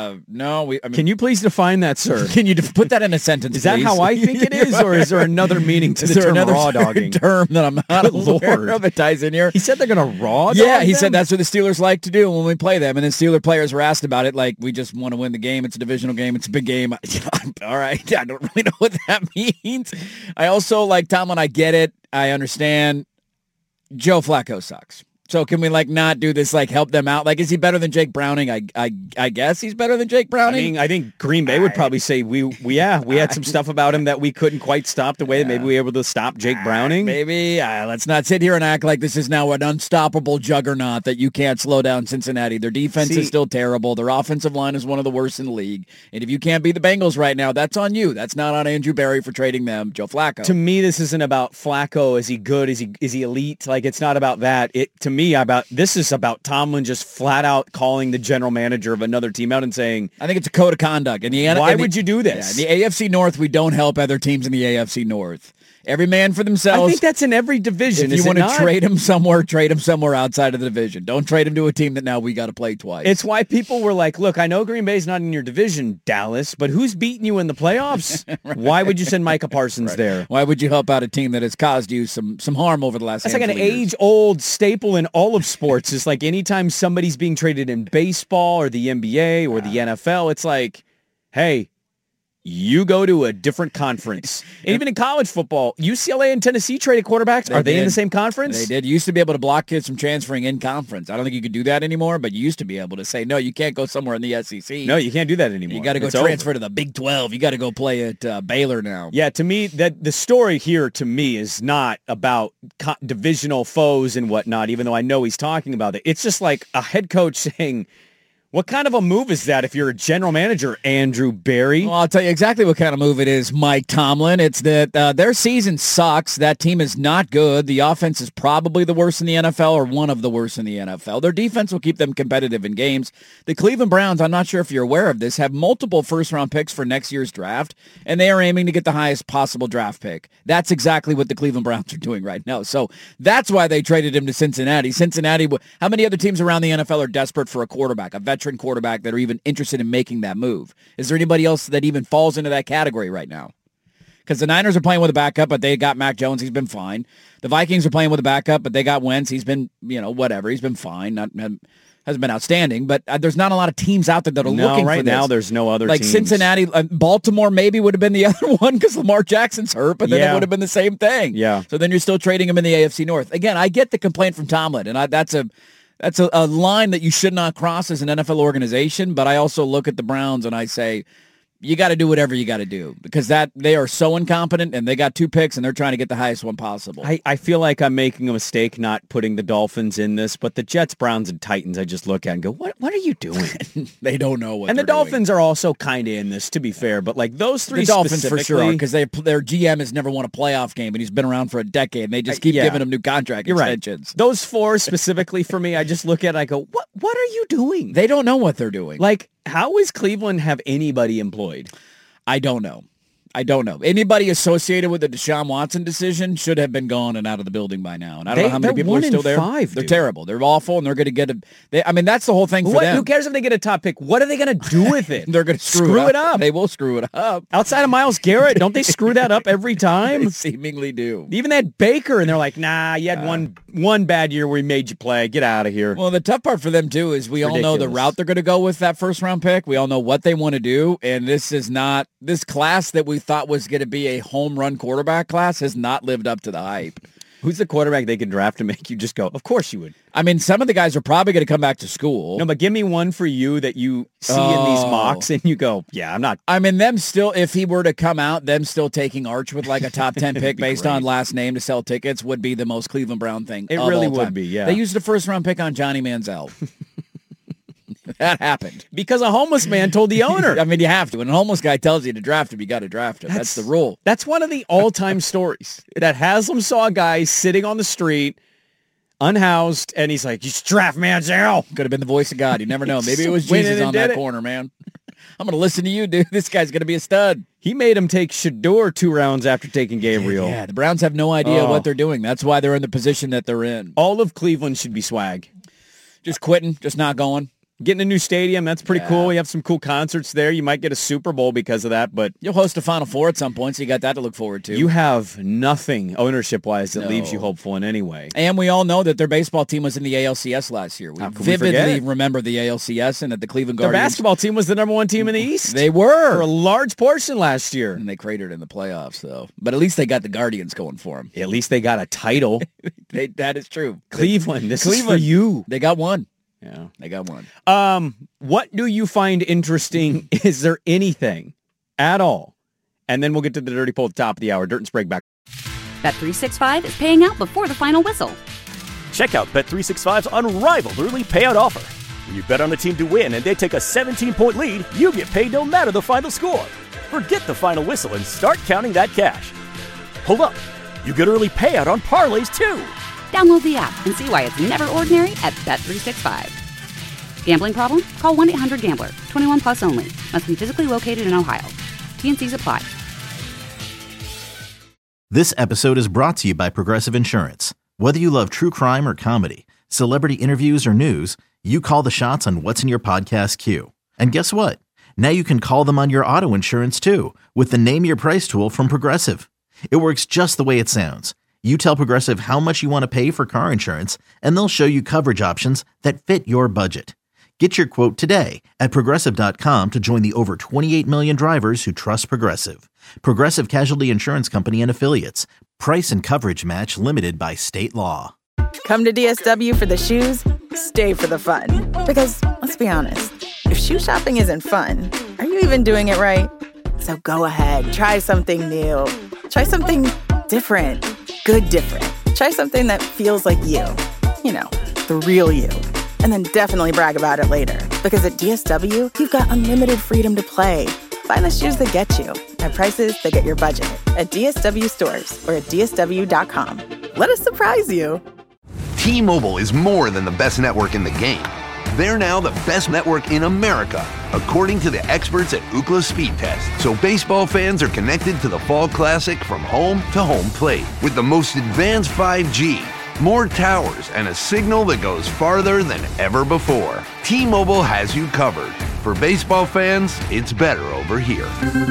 No. Can you please define that, sir? Can you put that in a sentence, Is that how I think it is, or is there another meaning to the term raw dogging? Term that I'm not aware of that ties in here? He said they're going to raw dog Yeah, he them? said that's what the Steelers like to do when we play them. And then Steeler players were asked about it, like, we just want to win the game. It's a divisional game. It's a big game. All right. I don't really know what that means. I also, like Tomlin, I get it. I understand. Joe Flacco sucks. So can we not do this, help them out? Is he better than Jake Browning? I guess he's better than Jake Browning. I think Green Bay would probably say we had some stuff about him that we couldn't quite stop the way that maybe we were able to stop Jake Browning. Maybe. Let's not sit here and act like this is now an unstoppable juggernaut that you can't slow down Cincinnati. Their defense is still terrible. Their offensive line is one of the worst in the league. And if you can't beat the Bengals right now, that's on you. That's not on Andrew Berry for trading them, Joe Flacco. To me, this isn't about Flacco. Is he good? Is he elite? It's not about that. This is about Tomlin just flat out calling the general manager of another team out and saying, I think it's a code of conduct. Why would you do this? In the AFC North, we don't help other teams in the AFC North. Every man for themselves. I think that's in every division. If you want to trade him somewhere outside of the division. Don't trade him to a team that now we got to play twice. It's why people were like, look, I know Green Bay's not in your division, Dallas, but who's beating you in the playoffs? Right. Why would you send Micah Parsons there? Why would you help out a team that has caused you some harm over the last That's an age-old staple in all of sports. It's like anytime somebody's being traded in baseball or the NBA or the NFL, it's like, hey, you go to a different conference. And even in college football, UCLA and Tennessee traded quarterbacks. Are they in the same conference? They did. You used to be able to block kids from transferring in conference. I don't think you could do that anymore, but you used to be able to say, no, you can't go somewhere in the SEC. No, you can't do that anymore. You got to go transfer to the Big 12. You got to go play at Baylor now. Yeah, to me, that the story here to me is not about divisional foes and whatnot, even though I know he's talking about it. It's just like a head coach saying, what kind of a move is that if you're a general manager, Andrew Berry? Well, I'll tell you exactly what kind of move it is, Mike Tomlin. It's that their season sucks. That team is not good. The offense is probably the worst in the NFL or one of the worst in the NFL. Their defense will keep them competitive in games. The Cleveland Browns, I'm not sure if you're aware of this, have multiple first-round picks for next year's draft, and they are aiming to get the highest possible draft pick. That's exactly what the Cleveland Browns are doing right now. So that's why they traded him to Cincinnati. How many other teams around the NFL are desperate for a quarterback, a veteran quarterback that are even interested in making that move? Is there anybody else that even falls into that category right now? Because the Niners are playing with a backup, but they got Mac Jones. He's been fine. The Vikings are playing with a backup, but they got Wentz. He's been, whatever. He's been fine. Hasn't been outstanding, but there's not a lot of teams out there that are looking for this. Right now there's no other teams. Cincinnati, Baltimore maybe would have been the other one because Lamar Jackson's hurt, but then it would have been the same thing. Yeah. So then you're still trading him in the AFC North. Again, I get the complaint from Tomlin, and that's a line that you should not cross as an NFL organization, but I also look at the Browns and I say, you got to do whatever you got to do because they are so incompetent and they got 2 picks and they're trying to get the highest one possible. I feel like I'm making a mistake not putting the Dolphins in this, but the Jets, Browns, and Titans I just look at and go, what are you doing? They don't know what and they're the Dolphins are also kind of in this, to be fair, but those three the Dolphins for sure because their GM has never won a playoff game and he's been around for a decade and they just keep giving him new contract extensions. Right. Those 4 specifically for me, I just look at it and I go, what are you doing? They don't know what they're doing. How is Cleveland have anybody employed? I don't know. Anybody associated with the Deshaun Watson decision should have been gone and out of the building by now. And I don't know how many people are still there. 5, they're terrible. They're awful, and they're going to get that's the whole thing for them. Who cares if they get a top pick? What are they going to do with it? They're going to screw it up. They will screw it up. Outside of Myles Garrett, don't they screw that up every time? They seemingly do. Even that Baker, and they're like, nah, you had one bad year where we made you play. Get out of here. Well, the tough part for them, too, is we all know the route they're going to go with that first-round pick. We all know what they want to do, and this is not – this class that we thought was going to be a home run quarterback class has not lived up to the hype. Who's the quarterback they could draft to make you just go, of course you would? I mean, some of the guys are probably going to come back to school. No, but give me one for you that you see in these mocks and you go, yeah, I'm not. I mean, them still, if he were to come out, them still taking Arch with like a top 10 pick based on last name to sell tickets would be the most Cleveland Brown thing. It really would be, yeah. They used a first-round pick on Johnny Manziel. That happened. Because a homeless man told the owner. I mean, you have to. When a homeless guy tells you to draft him, you got to draft him. That's the rule. That's one of the all-time stories. That Haslam saw a guy sitting on the street, unhoused, and he's like, you should draft Manziel. Could have been the voice of God. You never know. Maybe it was Jesus on that corner, man. I'm going to listen to you, dude. This guy's going to be a stud. He made him take Shedeur 2 rounds after taking Gabriel. Yeah, the Browns have no idea what they're doing. That's why they're in the position that they're in. All of Cleveland should be swag. Just quitting, just not going. Getting a new stadium, that's pretty cool. You have some cool concerts there. You might get a Super Bowl because of that, but you'll host a Final Four at some point, so you got that to look forward to. You have nothing ownership-wise that leaves you hopeful in any way. And we all know that their baseball team was in the ALCS last year. We vividly remember the ALCS and that the Cleveland Guardians... Their basketball team was the number 1 team in the East. They were. For a large portion last year. And they cratered in the playoffs, though. But at least they got the Guardians going for them. At least they got a title. That is true. Cleveland, this is for you. They got one. Yeah, they got one. What do you find interesting? Is there anything at all? And then we'll get to the Dirty Poll at the top of the hour. Dirt and Sprague back. Bet365 is paying out before the final whistle. Check out Bet365's unrivaled early payout offer. When you bet on a team to win and they take a 17-point lead, you get paid no matter the final score. Forget the final whistle and start counting that cash. Hold up. You get early payout on parlays, too. Download the app and see why it's never ordinary at Bet365. Gambling problem? Call 1-800-GAMBLER. 21 plus only. Must be physically located in Ohio. T&Cs apply. This episode is brought to you by Progressive Insurance. Whether you love true crime or comedy, celebrity interviews or news, you call the shots on what's in your podcast queue. And guess what? Now you can call them on your auto insurance too with the Name Your Price tool from Progressive. It works just the way it sounds. You tell Progressive how much you want to pay for car insurance, and they'll show you coverage options that fit your budget. Get your quote today at Progressive.com to join the over 28 million drivers who trust Progressive. Progressive Casualty Insurance Company and Affiliates. Price and coverage match limited by state law. Come to DSW for the shoes, stay for the fun. Because, let's be honest, if shoe shopping isn't fun, are you even doing it right? So go ahead, try something new. Try something different. Good different. Try something that feels like you. You know, the real you. And then definitely brag about it later. Because at DSW, you've got unlimited freedom to play. Find the shoes that get you at prices that get your budget at DSW stores or at DSW.com. Let us surprise you. T-Mobile is more than the best network in the game. They're now the best network in America, according to the experts at Ookla Speed Test. So baseball fans are connected to the Fall Classic from home to home plate with the most advanced 5G, more towers, and a signal that goes farther than ever before. T-Mobile has you covered. For baseball fans, it's better over here.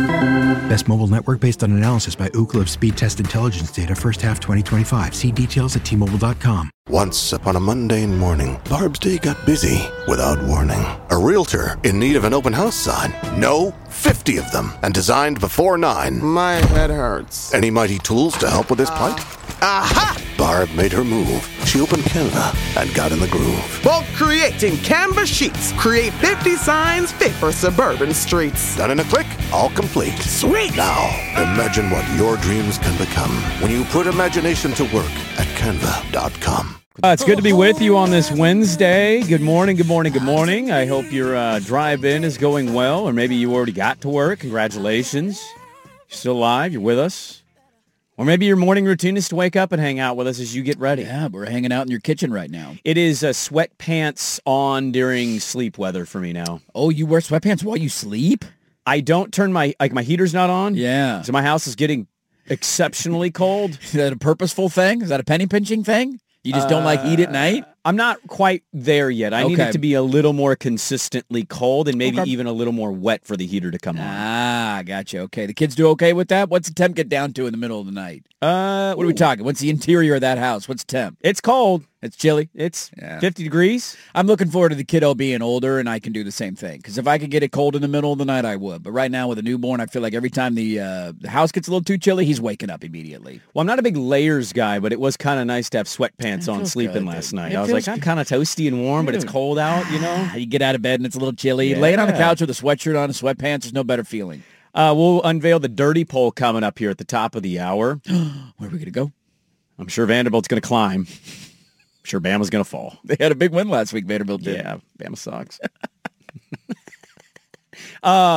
Best mobile network based on analysis by Ookla of Speed Test Intelligence data first half 2025. See details at T-Mobile.com. Once upon a mundane morning, Barb's day got busy without warning. A realtor in need of an open house sign. No, 50 of them, and designed before 9. My head hurts. Any mighty tools to help with this plight? Aha! Barb made her move. She opened Canva and got in the groove. Bulk creating Canva sheets. Create 50 signs fit for suburban streets. Done in a click, all complete. Sweet! Now, imagine what your dreams can become when you put imagination to work at Canva.com. It's good to be with you on this Wednesday. Good morning, good morning, good morning. I hope your drive-in is going well, or maybe you already got to work. Congratulations. You're still alive. You're with us. Or maybe your morning routine is to wake up and hang out with us as you get ready. Yeah, we're hanging out in your kitchen right now. It is sweatpants on during sleep weather for me now. Oh, you wear sweatpants while you sleep? I don't turn my heater's not on. Yeah. So my house is getting exceptionally cold. Is that a purposeful thing? Is that a penny pinching thing? You just don't like eat at night? I'm not quite there yet. I need it to be a little more consistently cold and maybe even a little more wet for the heater to come on. Ah, gotcha. Okay. The kids do okay with that? What's the temp get down to in the middle of the night? What are we talking? What's the interior of that house? What's temp? It's cold. It's chilly. It's 50 degrees. I'm looking forward to the kiddo being older, and I can do the same thing. Because if I could get it cold in the middle of the night, I would. But right now with a newborn, I feel like every time the house gets a little too chilly, he's waking up immediately. Well, I'm not a big layers guy, but it was kind of nice to have sweatpants on sleeping last night. I was like, I'm kind of toasty and warm, but it's cold out, you know? You get out of bed, and it's a little chilly. Yeah. Laying on the couch with a sweatshirt on and sweatpants, there's no better feeling. We'll unveil the Dirty Poll coming up here at the top of the hour. Where are we going to go? I'm sure Vanderbilt's going to climb. I'm sure Bama's going to fall. They had a big win last week, Vanderbilt did. Yeah, Bama sucks.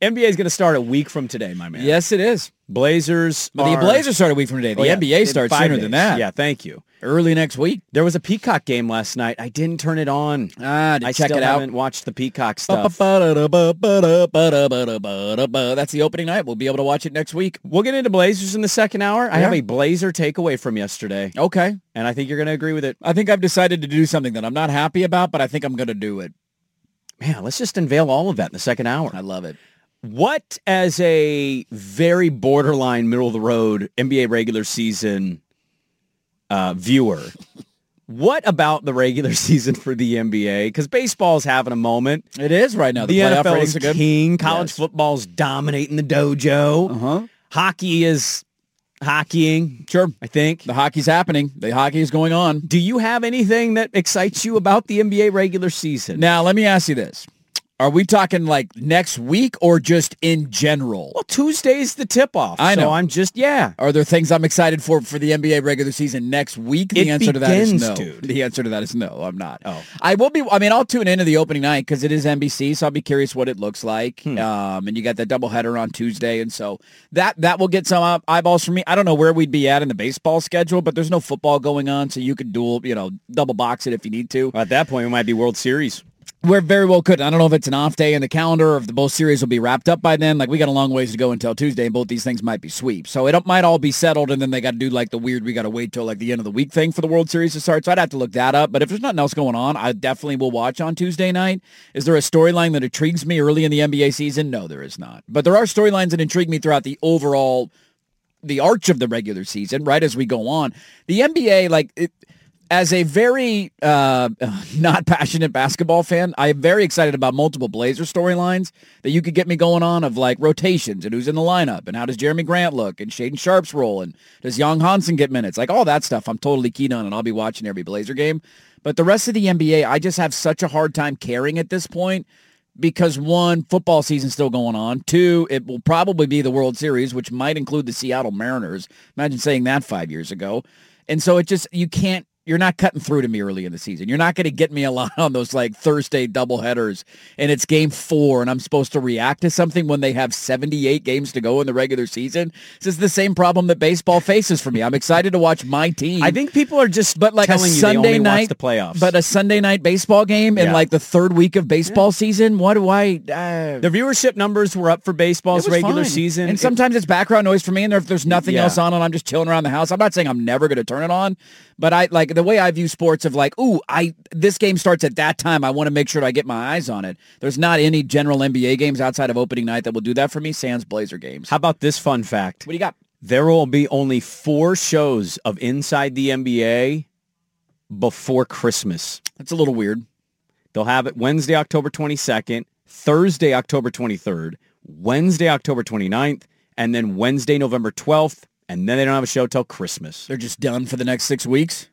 NBA is going to start a week from today, my man. Yes, it is. Blazers. But the Blazers start a week from today. The NBA starts sooner than that. Yeah, thank you. Early next week. There was a Peacock game last night. I didn't turn it on. I check it out. I haven't watched the Peacock stuff. That's the opening night. We'll be able to watch it next week. We'll get into Blazers in the second hour. I have a Blazer takeaway from yesterday. Okay. And I think you're going to agree with it. I think I've decided to do something that I'm not happy about, but I think I'm going to do it. Man, let's just unveil all of that in the second hour. I love it. What, as a very borderline middle-of-the-road NBA regular season viewer, what about the regular season for the NBA? Because baseball's having a moment. It is right now. The NFL is king. College football's dominating the dojo. Uh-huh. Hockey is hockeying. Sure. I think. The hockey's happening. The hockey is going on. Do you have anything that excites you about the NBA regular season? Now, let me ask you this. Are we talking like next week or just in general? Well, Tuesday's the tip-off. I know. So I'm just, Are there things I'm excited for the NBA regular season next week? The answer to that is no. Dude. The answer to that is no, I'm not. Oh. I will be, I'll tune into the opening night because it is NBC, so I'll be curious what it looks like. And you got that doubleheader on Tuesday, and so that will get some eyeballs from me. I don't know where we'd be at in the baseball schedule, but there's no football going on, so you could double box it if you need to. Well, at that point, we might be World Series. We very well could. I don't know if it's an off day in the calendar or if the both series will be wrapped up by then. Like, we got a long ways to go until Tuesday, and both these things might be sweeps. So it might all be settled, and then they got to do like the weird, we got to wait till like the end of the week thing for the World Series to start. So I'd have to look that up. But if there's nothing else going on, I definitely will watch on Tuesday night. Is there a storyline that intrigues me early in the NBA season? No, there is not. But there are storylines that intrigue me throughout the overall, the arch of the regular season, right, as we go on. The NBA, as a very not passionate basketball fan, I am very excited about multiple Blazer storylines that you could get me going on of like rotations and who's in the lineup and how does Jeremy Grant look and Shaedon Sharp's role and does Young Hansen get minutes? Like all that stuff I'm totally keen on, and I'll be watching every Blazer game. But the rest of the NBA, I just have such a hard time carrying at this point because one, football season's still going on. Two, it will probably be the World Series, which might include the Seattle Mariners. Imagine saying that 5 years ago. And so it just, you're not cutting through to me early in the season. You're not going to get me a lot on those like Thursday doubleheaders and it's game 4 and I'm supposed to react to something when they have 78 games to go in the regular season. This is the same problem that baseball faces for me. I'm excited to watch my team. I think people are just telling you Sunday they only night, watch the playoffs. But a Sunday night baseball game in like the third week of baseball season, what do I... the viewership numbers were up for baseball's regular season. And sometimes it's background noise for me, and if there's nothing else on and I'm just chilling around the house, I'm not saying I'm never going to turn it on, but I like the way I view sports of like, this game starts at that time. I want to make sure that I get my eyes on it. There's not any general NBA games outside of opening night that will do that for me. Sans Blazer games. How about this fun fact? What do you got? There will be only 4 shows of Inside the NBA before Christmas. That's a little weird. They'll have it Wednesday, October 22nd, Thursday, October 23rd, Wednesday, October 29th, and then Wednesday, November 12th. And then they don't have a show till Christmas. They're just done for the next 6 weeks?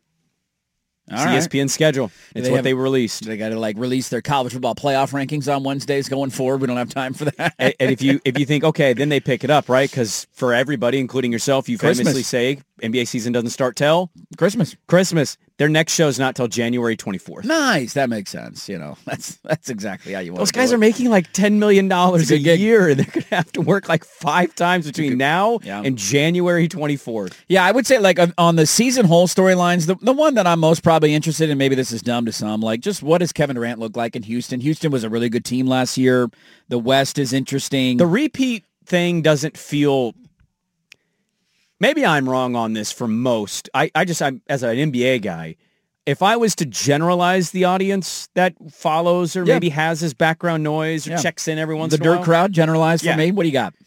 It's ESPN schedule. It's what they released. They got to release their college football playoff rankings on Wednesdays going forward. We don't have time for that. And if you think, okay, then they pick it up, right? Because for everybody, including yourself, you famously say NBA season doesn't start till Christmas. Their next show's not till January 24th. Nice. That makes sense. That's exactly how you want Those guys are making like $10 million a year. They're going to have to work like 5 times between now and January 24th. Yeah, I would say like on the season whole storylines, the one that I'm most probably interested in, maybe this is dumb to some, like just what does Kevin Durant look like in Houston? Houston was a really good team last year. The West is interesting. The repeat thing doesn't feel... Maybe I'm wrong on this for most. I'm as an NBA guy, if I was to generalize the audience that follows or maybe has his background noise or checks in every once in a while. The dirt crowd, generalized for me. What do you got?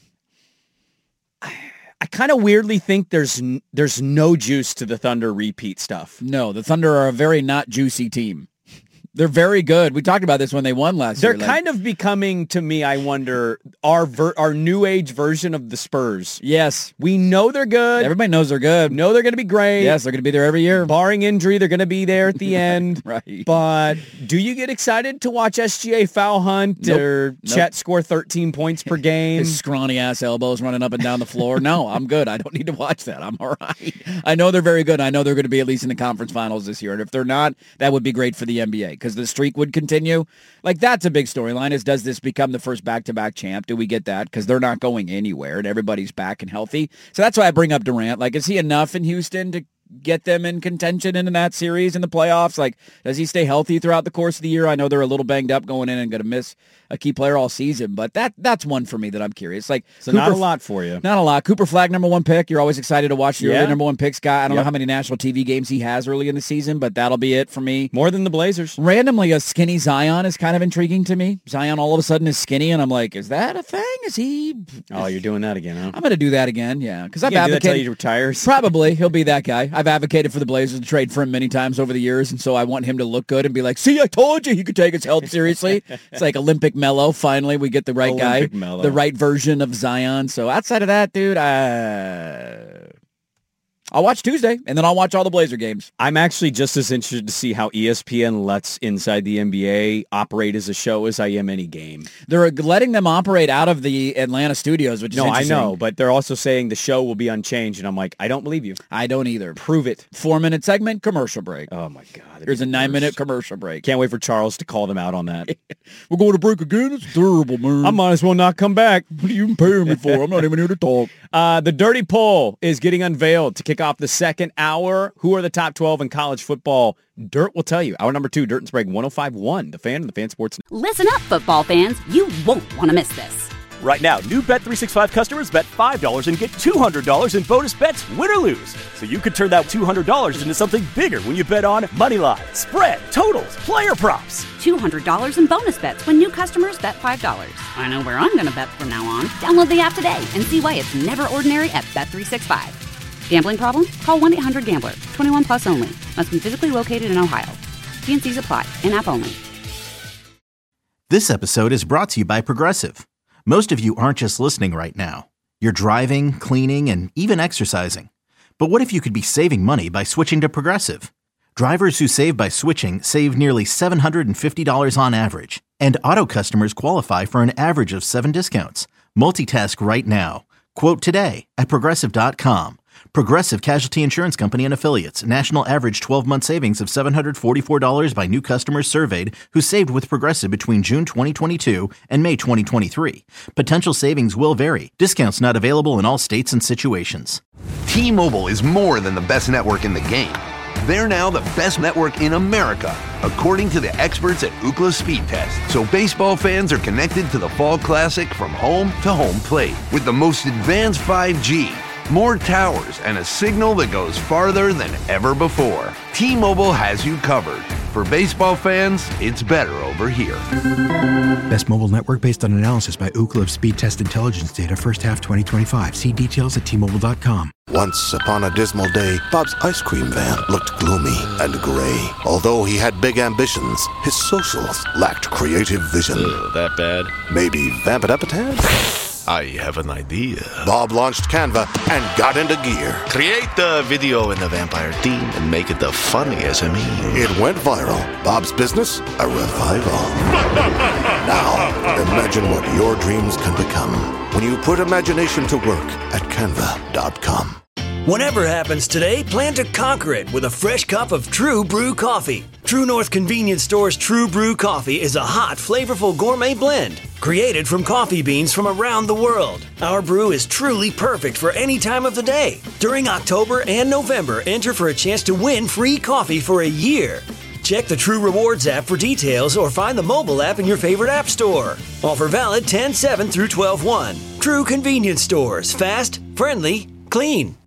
I kind of weirdly think there's no juice to the Thunder repeat stuff. No, the Thunder are a very not juicy team. They're very good. We talked about this when they won last year. They're kind of becoming, to me, I wonder, our new age version of the Spurs. Yes. We know they're good. Everybody knows they're good. Know they're going to be great. Yes, they're going to be there every year. Barring injury, they're going to be there at the end. Right. But do you get excited to watch SGA foul hunt or Chet score 13 points per game? His scrawny-ass elbows running up and down the floor. No, I'm good. I don't need to watch that. I'm all right. I know they're very good. I know they're going to be at least in the conference finals this year. And if they're not, that would be great for the NBA. because the streak would continue. Like, that's a big storyline, is does this become the first back-to-back champ? Do we get that? Because they're not going anywhere and everybody's back and healthy. So that's why I bring up Durant. Like, is he enough in Houston to get them in contention in that series in the playoffs? Like, does he stay healthy throughout the course of the year? I know they're a little banged up going in and going to miss a key player all season, but that's one for me that I'm curious. Like, so Cooper, not a lot for you. Not a lot. Cooper Flagg, number one pick. You're always excited to watch the early number one picks guy. I don't know how many national TV games he has early in the season, but that'll be it for me. More than the Blazers. Randomly, a skinny Zion is kind of intriguing to me. Zion all of a sudden is skinny, and I'm like, is that a thing? Is he? Oh, you're doing that again, huh? I'm going to do that again, yeah. Because I've advocated. Do that till he retires? Probably. He'll be that guy. I've advocated for the Blazers to trade for him many times over the years, and so I want him to look good and be like, see, I told you he could take his health seriously. It's like Olympic Melo. Finally, we get the right Olympic guy, Melo. The right version of Zion. So outside of that, dude, I'll watch Tuesday, and then I'll watch all the Blazer games. I'm actually just as interested to see how ESPN lets Inside the NBA operate as a show as I am any game. They're letting them operate out of the Atlanta studios, which is interesting. I know, but they're also saying the show will be unchanged, and I'm like, I don't believe you. I don't either. Prove it. 4-minute segment, commercial break. Oh, my God. Here's a 9-minute commercial break. Can't wait for Charles to call them out on that. We're going to break again? It's terrible, man. I might as well not come back. What are you even paying me for? I'm not even here to talk. The Dirty Poll is getting unveiled to kick off the second hour. Who are the top 12 in college football? Dirt will tell you. Hour number 2, Dirt and Sprague, 105.1, The Fan and the Fan Sports. Listen up, football fans. You won't want to miss this. Right now, new Bet365 customers bet $5 and get $200 in bonus bets, win or lose. So you could turn that $200 into something bigger when you bet on money line, spread, totals, player props. $200 in bonus bets when new customers bet $5. I know where I'm going to bet from now on. Download the app today and see why it's never ordinary at Bet365. Gambling problem? Call 1-800-GAMBLER. 21 plus only. Must be physically located in Ohio. T&Cs apply. In-app only. This episode is brought to you by Progressive. Most of you aren't just listening right now. You're driving, cleaning, and even exercising. But what if you could be saving money by switching to Progressive? Drivers who save by switching save nearly $750 on average. And auto customers qualify for an average of 7 discounts. Multitask right now. Quote today at Progressive.com. Progressive Casualty Insurance Company and Affiliates. National average 12-month savings of $744 by new customers surveyed who saved with Progressive between June 2022 and May 2023. Potential savings will vary. Discounts not available in all states and situations. T-Mobile is more than the best network in the game. They're now the best network in America, according to the experts at Ookla Speed Test. So baseball fans are connected to the Fall Classic from home to home plate with the most advanced 5G, more towers, and a signal that goes farther than ever before. T-Mobile has you covered. For baseball fans, it's better over here. Best mobile network based on analysis by Ookla of Speed Test Intelligence data first half 2025. See details at T-Mobile.com. Once upon a dismal day, Bob's ice cream van looked gloomy and gray. Although he had big ambitions, his socials lacked creative vision. That bad? Maybe vamp it up a tad? I have an idea. Bob launched Canva and got into gear. Create the video in the vampire theme and make it the funny SME. It went viral. Bob's business, a revival. Now, imagine what your dreams can become when you put imagination to work at Canva.com. Whatever happens today, plan to conquer it with a fresh cup of True Brew coffee. True North Convenience Store's True Brew coffee is a hot, flavorful gourmet blend created from coffee beans from around the world. Our brew is truly perfect for any time of the day. During October and November, enter for a chance to win free coffee for a year. Check the True Rewards app for details or find the mobile app in your favorite app store. Offer valid 10/7 through 12/1. True Convenience Stores. Fast, friendly, clean.